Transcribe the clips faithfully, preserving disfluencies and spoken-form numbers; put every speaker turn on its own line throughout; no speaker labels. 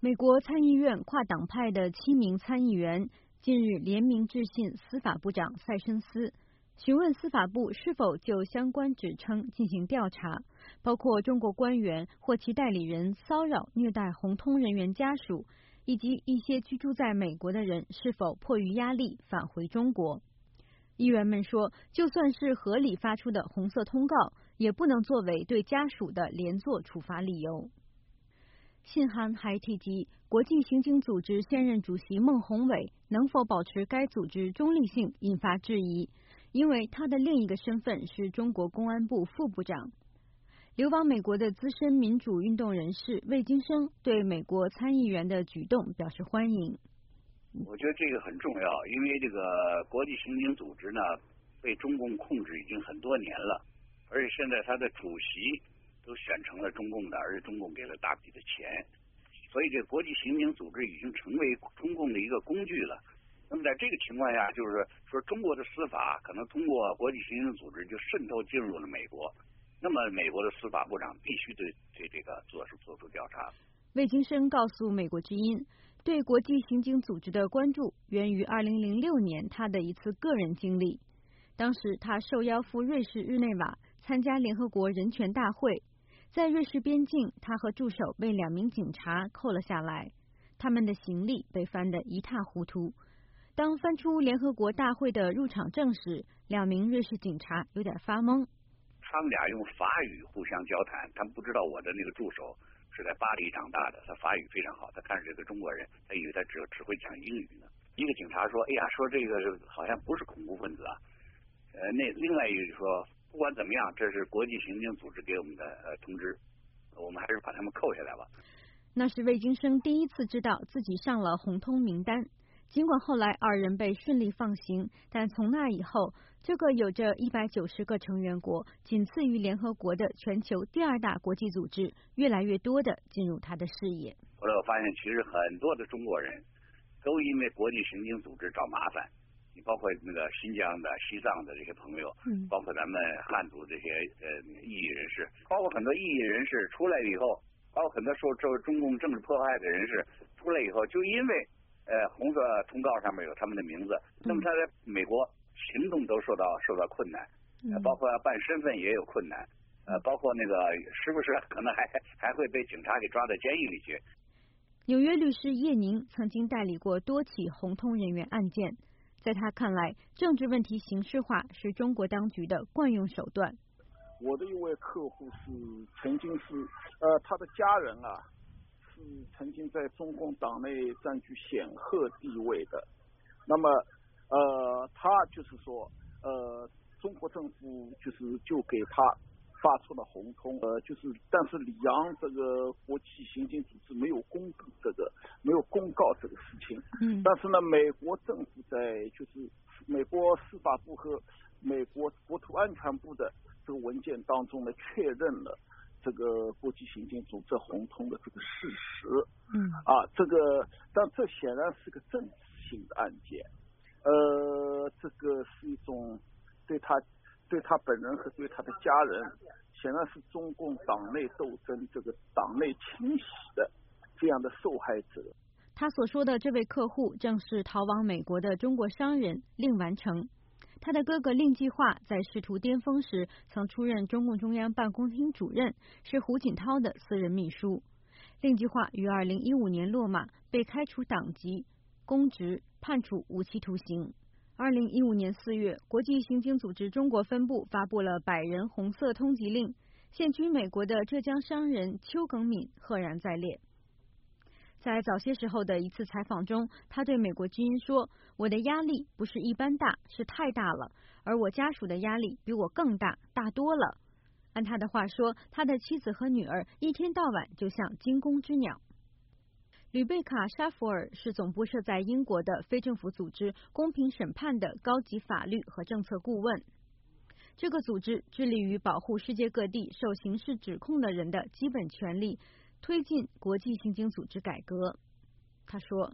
美国参议院跨党派的七名参议员近日联名致信司法部长塞申斯，询问司法部是否就相关指称进行调查，包括中国官员或其代理人骚扰虐待红通人员家属，以及一些居住在美国的人是否迫于压力返回中国。议员们说，就算是合理发出的红色通告，也不能作为对家属的连坐处罚理由。信函还提及，国际刑警组织现任主席孟宏伟能否保持该组织中立性引发质疑，因为他的另一个身份是中国公安部副部长。流亡美国的资深民主运动人士魏金生对美国参议员的举动表示欢迎。
我觉得这个很重要，因为这个国际刑警组织呢被中共控制已经很多年了，而且现在他的主席都选成了中共的，而且中共给了大笔的钱，所以这个国际刑警组织已经成为中共的一个工具了。那么在这个情况下，就是说中国的司法可能通过国际刑警组织就渗透进入了美国，那么美国的司法部长必须对对这个做出做出调查。
魏金生告诉美国之音，对国际刑警组织的关注源于二零零六年他的一次个人经历。当时他受邀赴瑞士日内瓦参加联合国人权大会，在瑞士边境，他和助手被两名警察扣了下来，他们的行李被翻得一塌糊涂。当翻出联合国大会的入场证时，两名瑞士警察有点发懵。
他们俩用法语互相交谈，他们不知道我的那个助手是在巴黎长大的，他法语非常好，他看着这个中国人，他以为他只只会讲英语呢。一个警察说：“哎呀，说这个好像不是恐怖分子啊。”呃，那另外一个就说：“不管怎么样，这是国际刑警组织给我们的呃通知，我们还是把他们扣下来吧。”
那是魏金生第一次知道自己上了红通名单。尽管后来二人被顺利放行，但从那以后，这个有着一百九十个成员国，仅次于联合国的全球第二大国际组织，越来越多的进入他的视野。
后来我发现，其实很多的中国人都因为国际刑警组织找麻烦。你包括那个新疆的、西藏的这些朋友，嗯，包括咱们汉族这些呃异议人士，包括很多异议人士出来以后，包括很多受受中共政治迫害的人士出来以后，就因为呃红色通告上面有他们的名字，那么他在美国行动都受到受到困难，呃，包括办身份也有困难，呃，包括那个时不时可能还还会被警察给抓到监狱里去。
纽约律师叶宁曾经代理过多起红通人员案件。在他看来，政治问题形式化是中国当局的惯用手段。
我的一位客户是曾经是呃他的家人啊是曾经在中共党内占据显赫地位的，那么呃他就是说呃中国政府就是就给他发出了红通，呃，就是但是里昂这个国际刑警组织没有公布这个，没有公告这个事情。嗯。但是呢，美国政府在就是美国司法部和美国国土安全部的这个文件当中呢，确认了这个国际刑警组织红通的这个事实。嗯。啊，这个，但这显然是个政治性的案件。呃，这个是一种对他。对他本人和对他的家人，显然是中共党内斗争这个党内清洗的这样的受害者。
他所说的这位客户正是逃往美国的中国商人令完成。他的哥哥令计划在仕途巅峰时曾出任中共中央办公厅主任，是胡锦涛的私人秘书。令计划于二零一五年落马，被开除党籍、公职，判处无期徒刑。二零一五年四月，国际刑警组织中国分部发布了百人红色通缉令，现居美国的浙江商人邱耿敏赫然在列。在早些时候的一次采访中，他对美国之音说：“我的压力不是一般大，是太大了，而我家属的压力比我更大，大多了。”按他的话说，他的妻子和女儿一天到晚就像惊弓之鸟。吕贝卡·沙弗尔是总部设在英国的非政府组织公平审判的高级法律和政策顾问。这个组织致力于保护世界各地受刑事指控的人的基本权利，推进国际刑警组织改革。他说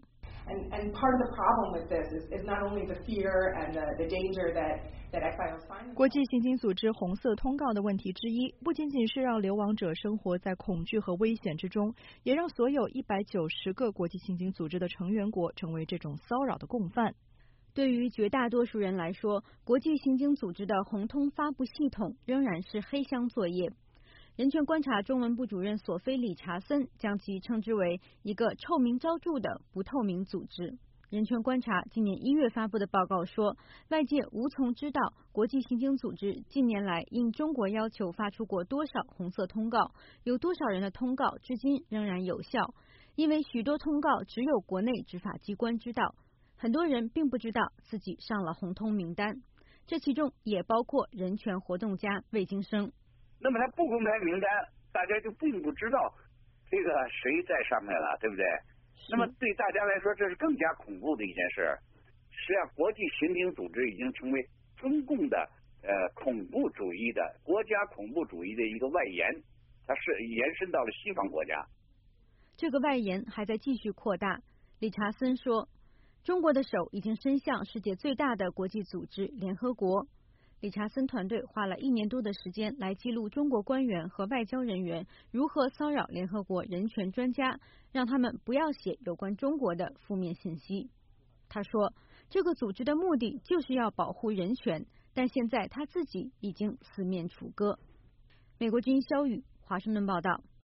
And, and part of the problem with this is, is not only the fear and the, the danger that, that exiles find.
国际刑警组织红色通告的问题之一，不仅仅是让流亡者生活在恐惧和危险之中，也让所有一百九十个国际刑警组织的成员国成为这种骚扰的共犯。
对于绝大多数人来说，国际刑警组织的红通发布系统仍然是黑箱作业。人权观察中文部主任索菲·理查森将其称之为一个臭名昭著的不透明组织。人权观察今年一月发布的报告说，外界无从知道国际刑警组织近年来应中国要求发出过多少红色通告，有多少人的通告至今仍然有效，因为许多通告只有国内执法机关知道，很多人并不知道自己上了红通名单，这其中也包括人权活动家魏京生。
那么他不公开名单，大家就并不知道这个谁在上面了，对不对？那么对大家来说，这是更加恐怖的一件事。实际上，国际刑警组织已经成为中共的呃恐怖主义的国家恐怖主义的一个外延，它是延伸到了西方国家。
这个外延还在继续扩大。理查森说，中国的手已经伸向世界最大的国际组织联合国。理查森团队花了一年多的时间来记录中国官员和外交人员如何骚扰联合国人权专家，让他们不要写有关中国的负面信息。他说，这个组织的目的就是要保护人权，但现在他自己已经四面楚歌。美国之音肖宇华盛顿报道。